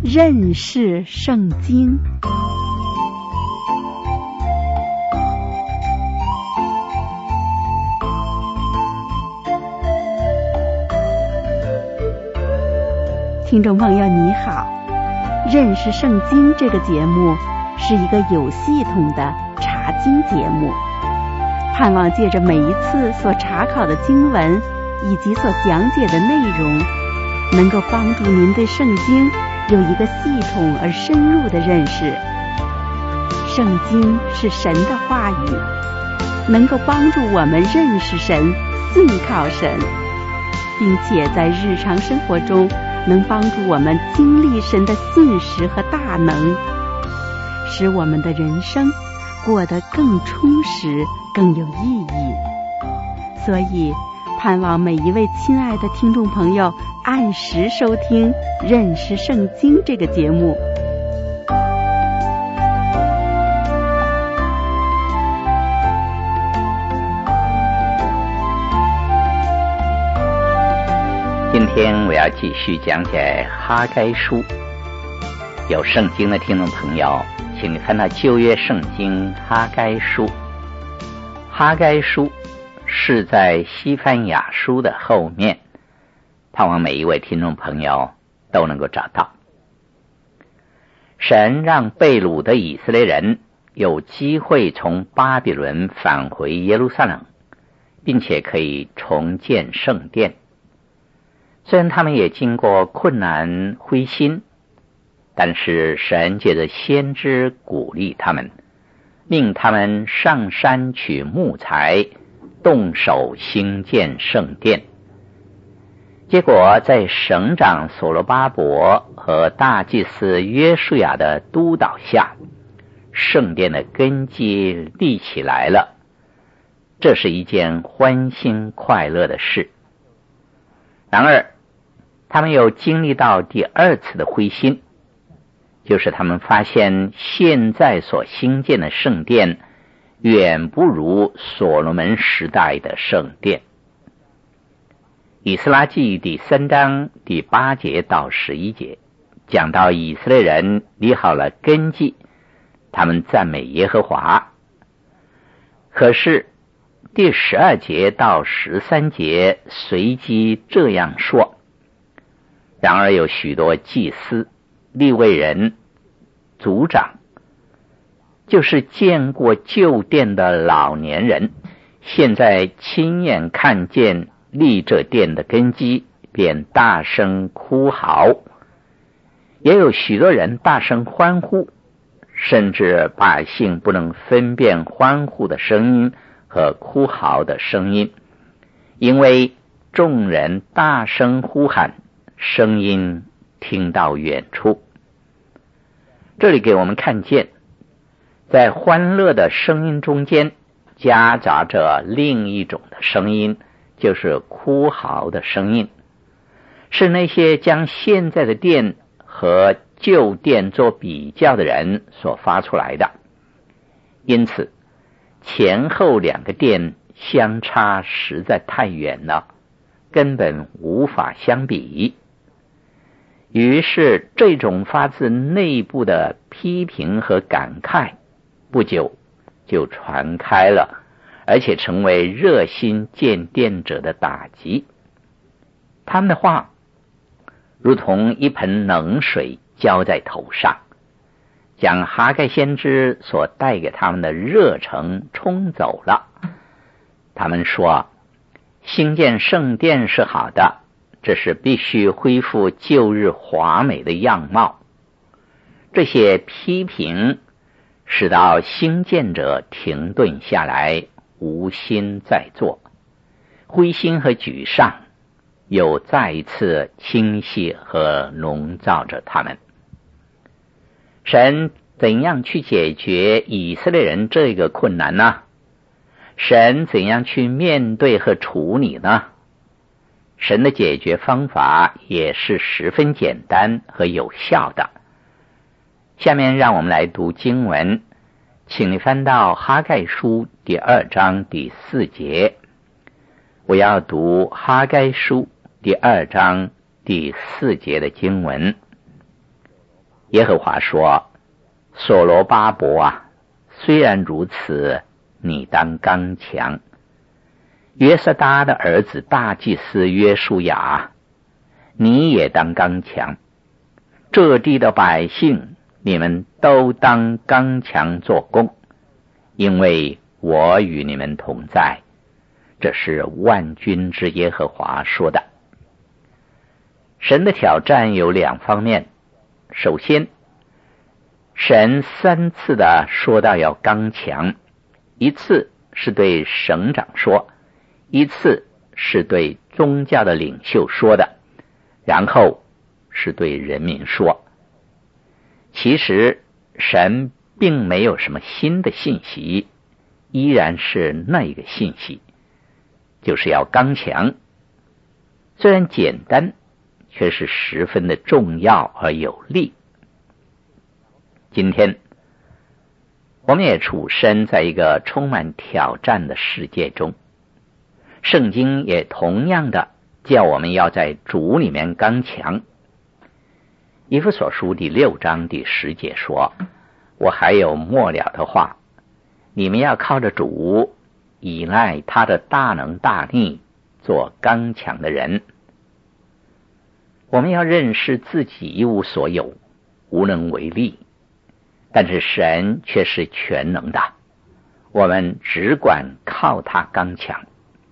认识圣经。听众朋友你好，认识圣经这个节目是一个有系统的查经节目，盼望借着每一次所查考的经文以及所讲解的内容，能够帮助您对圣经有一个系统而深入的认识。圣经是神的话语，能够帮助我们认识神、信靠神，并且在日常生活中能帮助我们经历神的信实和大能，使我们的人生过得更充实、更有意义。所以盼望每一位亲爱的听众朋友按时收听《认识圣经》这个节目。 今天我要继续讲解哈该书。有圣经的听众朋友，请你翻到旧约圣经哈该书。哈该书是在西番雅书的后面，盼望每一位听众朋友都能够找到。神让被掳的以色列人有机会从巴比伦返回耶路撒冷，并且可以重建圣殿。虽然他们也经过困难灰心，但是神借着先知鼓励他们，令他们上山取木材，动手兴建圣殿。结果在省长所罗巴伯和大祭司约书亚的督导下，圣殿的根基立起来了。这是一件欢欣快乐的事。然而他们又经历到第二次的灰心，就是他们发现现在所兴建的圣殿远不如所罗门时代的圣殿。以斯拉记第3章第8节到11节讲到以色列人立好了根基，他们赞美耶和华。可是第12节到13节随即这样说：然而有许多祭司、利未人、族长，就是见过旧殿的老年人，现在亲眼看见立这殿的根基，便大声哭嚎。也有许多人大声欢呼，甚至百姓不能分辨欢呼的声音和哭嚎的声音，因为众人大声呼喊，声音听到远处。这里给我们看见，在欢乐的声音中间夹杂着另一种的声音，就是哭嚎的声音，是那些将现在的殿和旧殿做比较的人所发出来的。因此前后两个殿相差实在太远了，根本无法相比。于是这种发自内部的批评和感慨不久就传开了，而且成为热心建殿者的打击。他们的话如同一盆冷水浇在头上，将哈该先知所带给他们的热诚冲走了。他们说，兴建圣殿是好的，这是必须恢复旧日华美的样貌。这些批评使到兴建者停顿下来，无心再做，灰心和沮丧又再一次侵袭和笼罩着他们。神怎样去解决以色列人这个困难呢？神怎样去面对和处理呢？神的解决方法也是十分简单和有效的。下面让我们来读经文，请你翻到哈该书第2章第4节。我要读哈该书第2章第4节的经文。 耶和华说，所罗巴伯啊，虽然如此，你当刚强。约瑟达的儿子大祭司约书亚，你也当刚强。这地的百姓，你们都当刚强做工，因为我与你们同在。这是万军之耶和华说的。神的挑战有两方面。首先，神3次的说到要刚强，一次是对省长说，一次是对宗教的领袖说的，然后是对人民说。其实神并没有什么新的信息，依然是那一个信息，就是要刚强。虽然简单，却是十分的重要而有力。今天我们也处身在一个充满挑战的世界中，圣经也同样的叫我们要在主里面刚强。以弗所书第6章第10节说，我还有末了的话，你们要靠着主，依赖他的大能大力，做刚强的人。我们要认识自己一无所有，无能为力，但是神却是全能的，我们只管靠他刚强。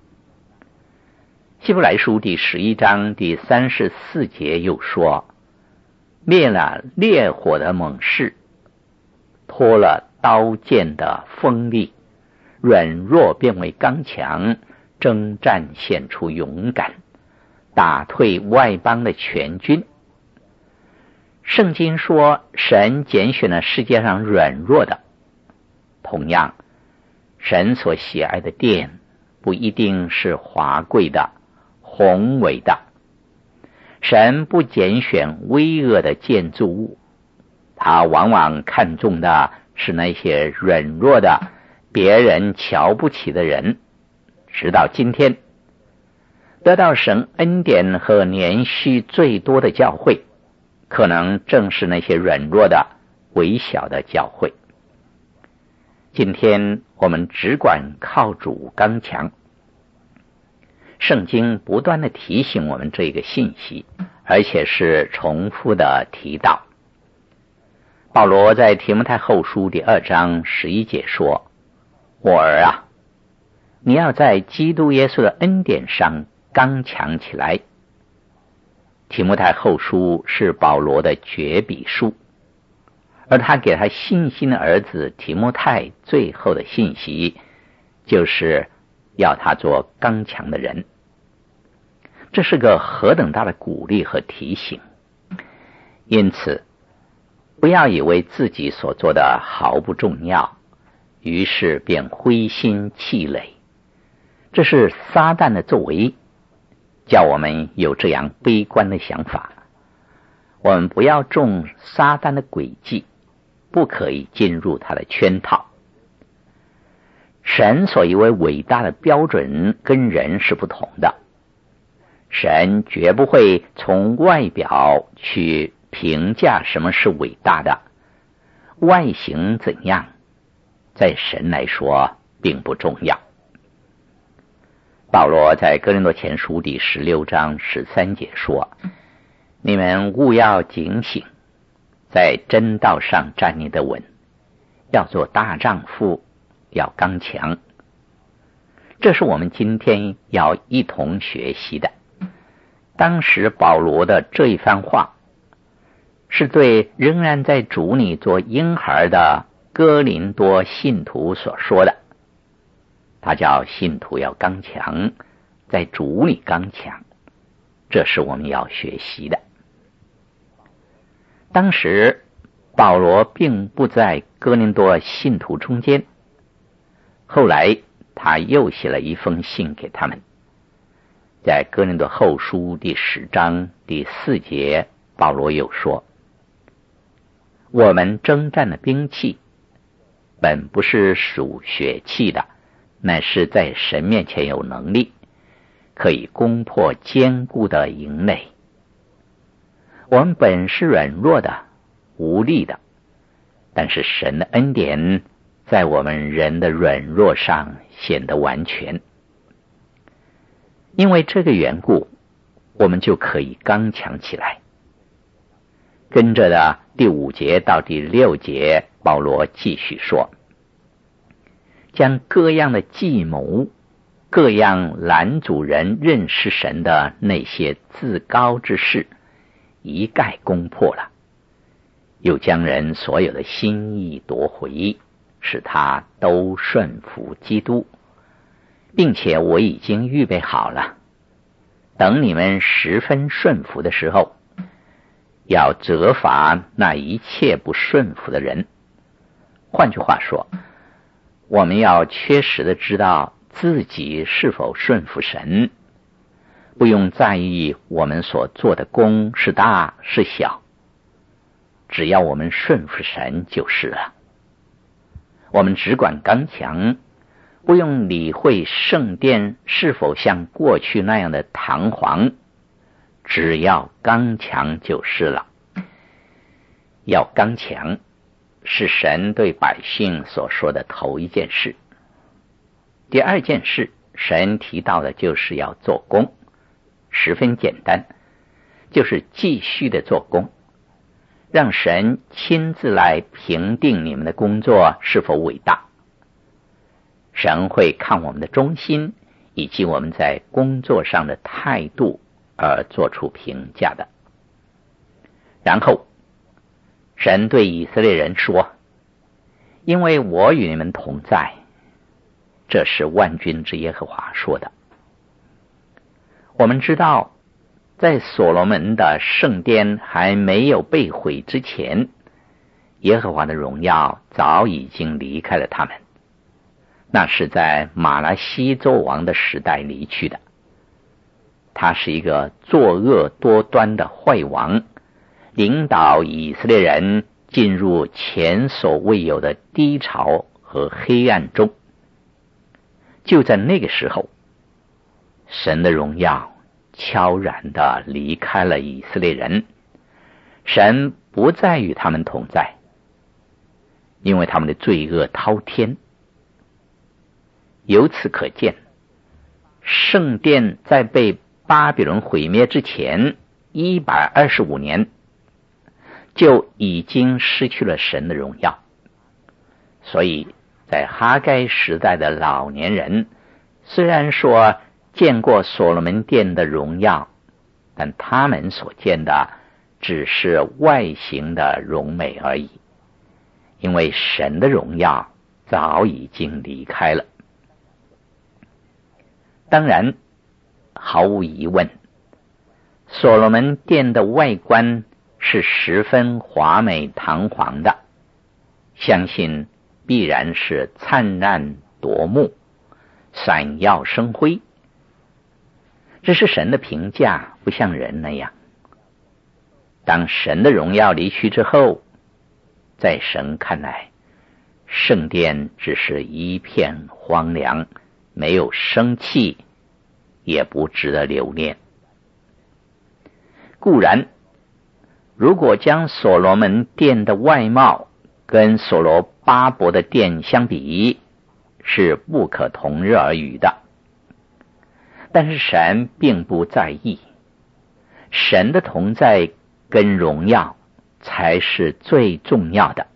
希伯来书第11章第34节又说，灭了烈火的猛士，脱了刀剑的锋利，软弱变为刚强，征战显出勇敢，打退外邦的全军。圣经说，神拣选了世界上软弱的。同样，神所喜爱的殿不一定是华贵的、宏伟的。神不拣选巍峨的建筑物，他往往看重的是那些软弱的、别人瞧不起的人。直到今天，得到神恩典和连续最多的教会，可能正是那些软弱的、微小的教会。今天我们只管靠主刚强。圣经不断地提醒我们这个信息，而且是重复的提到。保罗在提摩太后书第2章11节说，我儿啊，你要在基督耶稣的恩典上刚强起来。提摩太后书是保罗的绝笔书，而他给他信心的儿子提摩太最后的信息，就是要他做刚强的人。这是个何等大的鼓励和提醒。因此，不要以为自己所做的毫不重要，于是便灰心气馁。这是撒旦的作为，叫我们有这样悲观的想法。我们不要中撒旦的诡计，不可以进入他的圈套。神所以为伟大的标准跟人是不同的。神绝不会从外表去评价什么是伟大的，外形怎样，在神来说并不重要。保罗在哥林多前书第16章13节说，你们务要警醒，在真道上站立得稳，要做大丈夫，要刚强。这是我们今天要一同学习的。当时保罗的这一番话，是对仍然在主里做婴孩的哥林多信徒所说的。他叫信徒要刚强，在主里刚强，这是我们要学习的。当时保罗并不在哥林多信徒中间，后来他又写了一封信给他们。在哥林多后书第10章第4节，保罗又说，我们征战的兵器本不是属血气的，乃是在神面前有能力，可以攻破坚固的营垒。我们本是软弱的， 无力的，但是神的恩典在我们人的软弱上显得完全。因为这个缘故，我们就可以刚强起来。跟着的第5节到第6节，保罗继续说，将各样的计谋，各样拦阻人认识神的那些自高之事一概攻破了，又将人所有的心意夺回，使他都顺服基督，并且我已经预备好了，等你们十分顺服的时候，要责罚那一切不顺服的人。换句话说，我们要确实的知道自己是否顺服神，不用在意我们所做的功是大是小，只要我们顺服神就是了。我们只管刚强，不用理会圣殿是否像过去那样的堂皇，只要刚强就是了。要刚强是神对百姓所说的头一件事。第二件事，神提到的就是要做工，十分简单，就是继续的做工，让神亲自来评定你们的工作是否伟大。神会看我们的忠心以及我们在工作上的态度而做出评价的。然后神对以色列人说，因为我与你们同在，这是万军之耶和华说的。我们知道，在所罗门的圣殿还没有被毁之前，耶和华的荣耀早已经离开了他们，那是在马拉西周王的时代离去的。他是一个作恶多端的坏王，领导以色列人进入前所未有的低潮和黑暗中。就在那个时候，神的荣耀悄然地离开了以色列人，神不再与他们同在，因为他们的罪恶滔天。由此可见，圣殿在被巴比伦毁灭之前125年就已经失去了神的荣耀。所以在哈该时代的老年人虽然说见过所罗门殿的荣耀，但他们所见的只是外形的荣美而已，因为神的荣耀早已经离开了。当然，毫无疑问，所罗门殿的外观是十分华美堂皇的，相信必然是灿烂夺目，闪耀生辉。这是神的评价，不像人那样。当神的荣耀离去之后，在神看来，圣殿只是一片荒凉，没有生气，也不值得留恋。固然，如果将所罗门殿的外貌跟所罗巴伯的殿相比，是不可同日而语的。但是神并不在意，神的同在跟荣耀才是最重要的。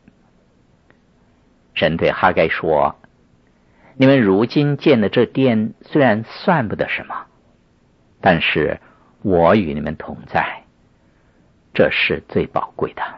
神对哈该说，你们如今建的这殿虽然算不得什么，但是我与你们同在，这是最宝贵的。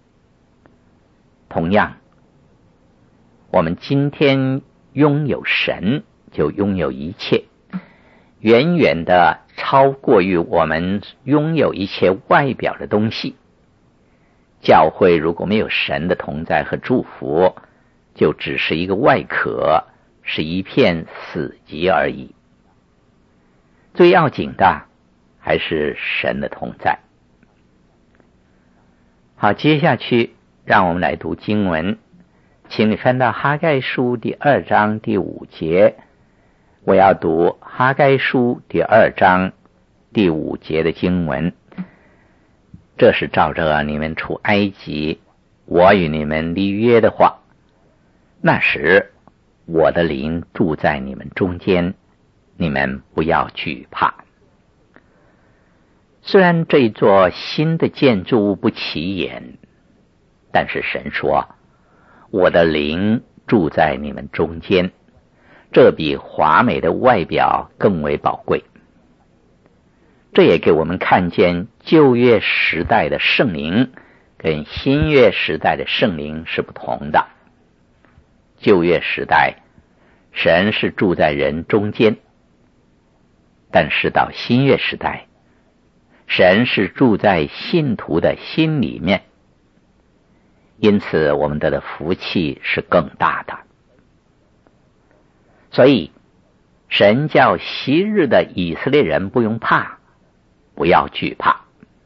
同样，我们今天拥有神，就拥有一切，远远的超过于我们拥有一切外表的东西。教会如果没有神的同在和祝福，就只是一个外壳，是一片死寂而已。最要紧的还是神的同在。好，接下去让我们来读经文，请你翻到哈该书第2章第5节。我要读哈该书第2章第5节的经文。 这是照着你们出埃及我与你们立约的话，那时我的灵住在你们中间，你们不要惧怕。虽然这一座新的建筑物不起眼，但是神说，我的灵住在你们中间，这比华美的外表更为宝贵。这也给我们看见旧约时代的圣灵跟新约时代的圣灵是不同的。旧约时代，神是住在人中间，但是到新约时代，神是住在信徒的心里面，因此我们的福气是更大的。所以神叫昔日的以色列人不用怕，不要惧怕。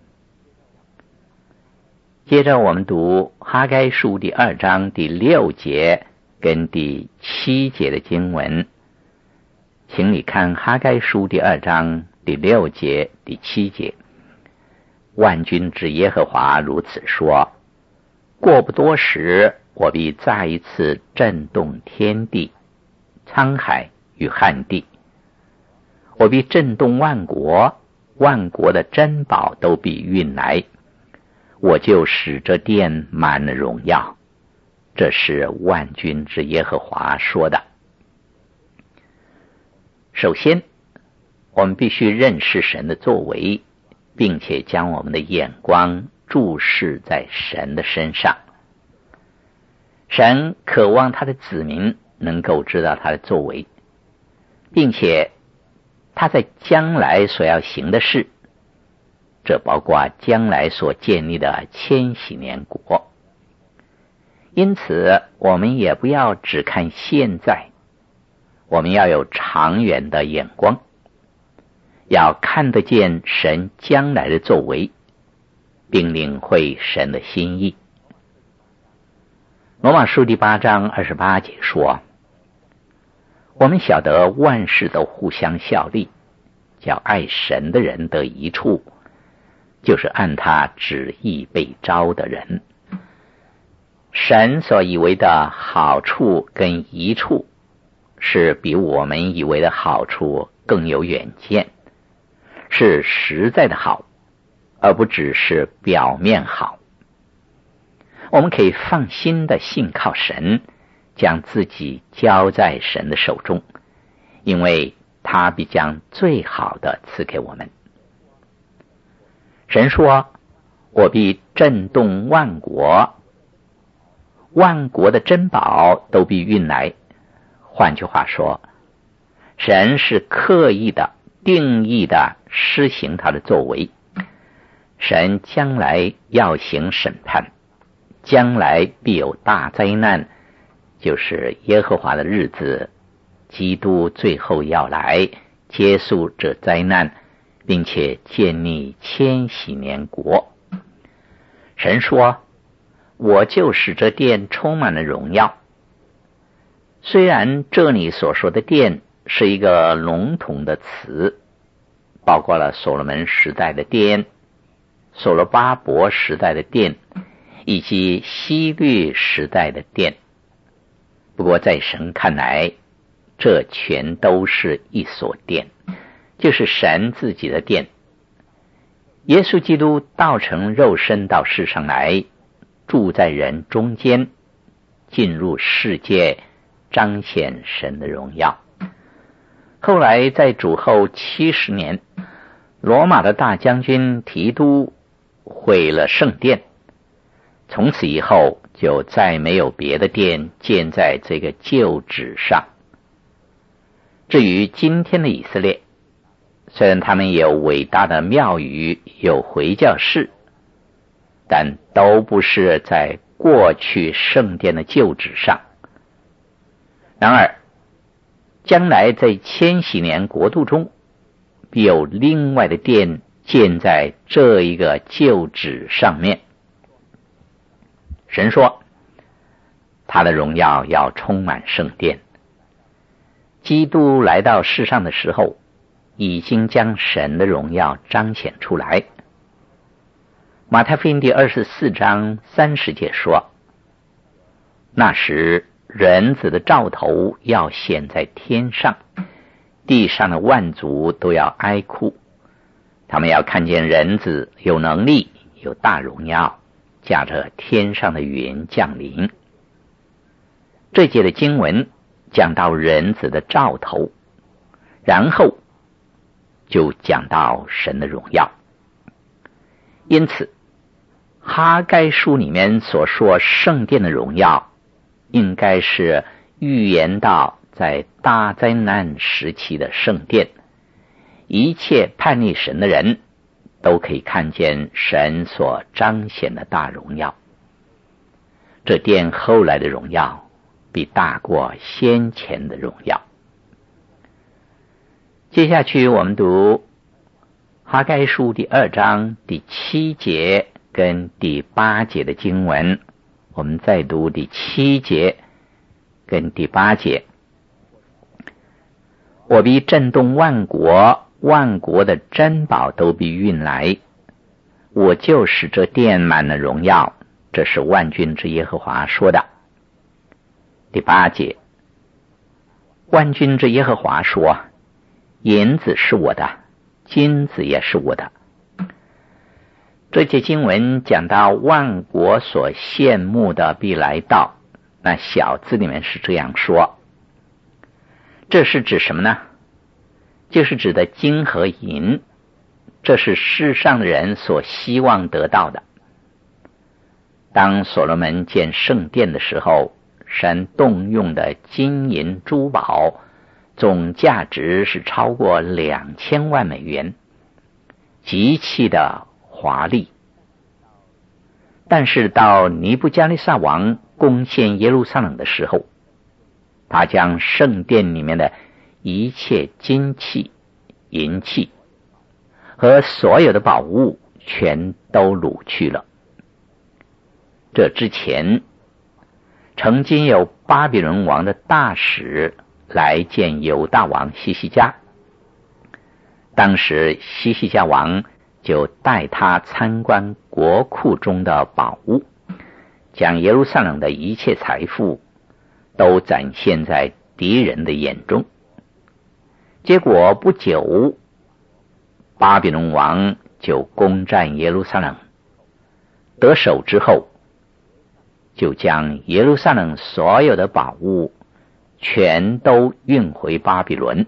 接着我们读哈该书第2章第6节跟第7节的经文，请你看哈该书第2章第6节第7节。万军之耶和华如此说，过不多时，我必再一次震动天地、沧海与旱地，我必震动万国，万国的珍宝都必运来，我就使这殿满了荣耀。这是万军之耶和华说的。首先，我们必须认识神的作为，并且将我们的眼光注视在神的身上。神渴望他的子民能够知道他的作为，并且他在将来所要行的事，这包括将来所建立的千禧年国。因此我们也不要只看现在，我们要有长远的眼光，要看得见神将来的作为，并领会神的心意。罗马书第8章28节说，我们晓得万事都互相效力，叫爱神的人得益处，就是按他旨意被招的人。神所以为的好处跟益处，是比我们以为的好处更有远见，是实在的好，而不只是表面好。我们可以放心的信靠神，将自己交在神的手中，因为他必将最好的赐给我们。神说，我必震动万国，万国的珍宝都必运来。换句话说，神是刻意的、定义的施行他的作为。神将来要行审判，将来必有大灾难，就是耶和华的日子，基督最后要来结束这灾难，并且建立千禧年国。神说，我就使这殿充满了荣耀。虽然这里所说的殿是一个笼统的词，包括了所罗门时代的殿、所罗巴伯时代的殿以及希律时代的殿，不过在神看来，这全都是一所殿，就是神自己的殿。耶稣基督道成肉身到世上来，住在人中间，进入世界，彰显神的荣耀。后来在主后70年，罗马的大将军提督毁了圣殿，从此以后就再没有别的殿建在这个旧址上。至于今天的以色列，虽然他们有伟大的庙宇，有回教室，但都不是在过去圣殿的旧址上。然而将来在千禧年国度中，必有另外的殿建在这一个旧址上面。神说，他的荣耀要充满圣殿。基督来到世上的时候，已经将神的荣耀彰显出来。 马太福音第24章30节说，那时人子的兆头要显在天上，地上的万族都要哀哭，他们要看见人子有能力有大荣耀，驾着天上的云降临。这节的经文讲到人子的兆头，然后就讲到神的荣耀。因此哈该书里面所说圣殿的荣耀，应该是预言到在大灾难时期的圣殿，一切叛逆神的人都可以看见神所彰显的大荣耀。这殿后来的荣耀比大过先前的荣耀。接下去我们读哈该书第2章第7节跟第8节的经文，我们再读第7节跟第8节。我必震动万国，万国的珍宝都必运来，我就使这殿满了荣耀，这是万军之耶和华说的。第8节，万军之耶和华说，银子是我的，金子也是我的。这节经文讲到万国所羡慕的必来到，那小字里面是这样说，这是指什么呢？就是指的金和银，这是世上的人所希望得到的。当所罗门建圣殿的时候，神动用的金银珠宝总价值是超过2000万美元，极其的华丽。但是到尼布加利撒王攻陷耶路撒冷的时候，他将圣殿里面的一切金器、银器和所有的宝物全都掳去了。这之前曾经有巴比伦王的大使来见犹大王西西家，当时西西家王就带他参观国库中的宝物，将耶路撒冷的一切财富都展现在敌人的眼中。结果不久，巴比伦王就攻占耶路撒冷，得手之后，就将耶路撒冷所有的宝物全都运回巴比伦。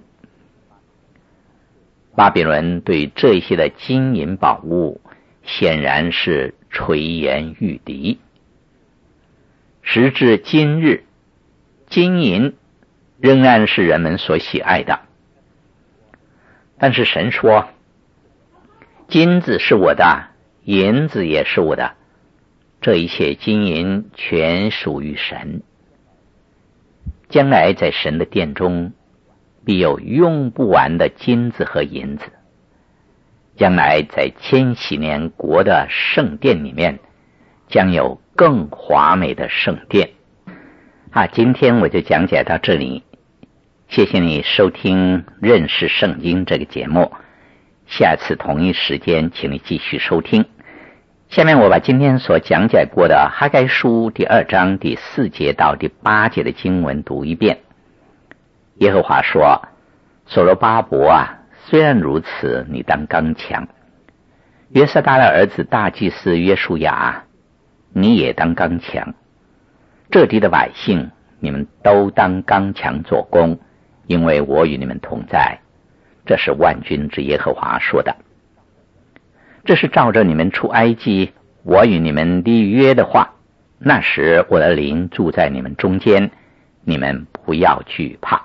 巴比伦对这些的金银宝物显然是垂涎欲滴。时至今日，金银仍然是人们所喜爱的。但是神说，金子是我的，银子也是我的，这一切金银全属于神。将来在神的殿中必有用不完的金子和银子，将来在千禧年国的圣殿里面将有更华美的圣殿。今天我就讲解到这里，谢谢你收听认识圣经这个节目，下次同一时间请你继续收听。下面我把今天所讲解过的哈该书第2章第4节到第8节的经文读一遍。耶和华说，所罗巴伯啊，虽然如此，你当刚强；约瑟大的儿子大祭司约书亚，你也当刚强。这地的百姓，你们都当刚强做工，因为我与你们同在。这是万军之耶和华说的。这是照着你们出埃及我与你们立约的话，那时我的灵住在你们中间，你们不要惧怕。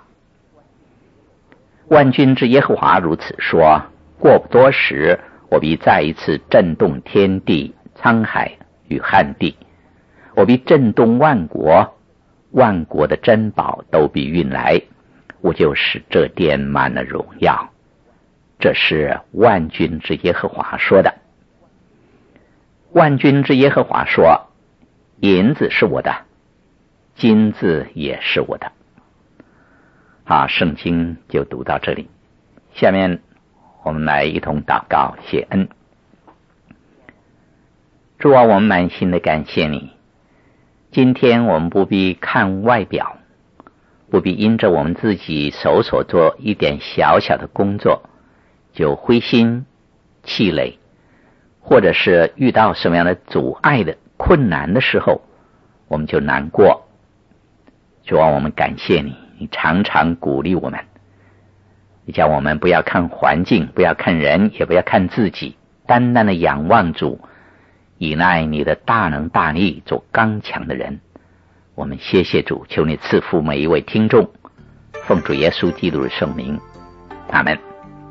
万军之耶和华如此说，过不多时，我必再一次震动天地、沧海与旱地，我必震动万国，万国的珍宝都必运来，我就使这殿满了荣耀。这是万军之耶和华说的。万军之耶和华说，银子是我的，金子也是我的。圣经就读到这里。下面我们来一同祷告谢恩。 主啊，我们满心的感谢你。今天我们不必看外表，不必因着我们自己手所做一点小小的工作就灰心气馁，或者是遇到什么样的阻碍的困难的时候我们就难过。主啊，我们感谢你，你常常鼓励我们，你叫我们不要看环境，不要看人，也不要看自己，单单的仰望主，倚赖你的大能大力，做刚强的人。我们谢谢主，求你赐福每一位听众，奉主耶稣基督的圣名，阿们。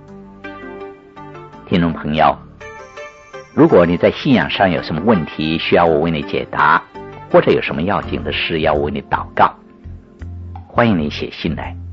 听众朋友，如果你在信仰上有什么问题需要我为你解答，或者有什么要紧的事要我为你祷告，欢迎你写信来。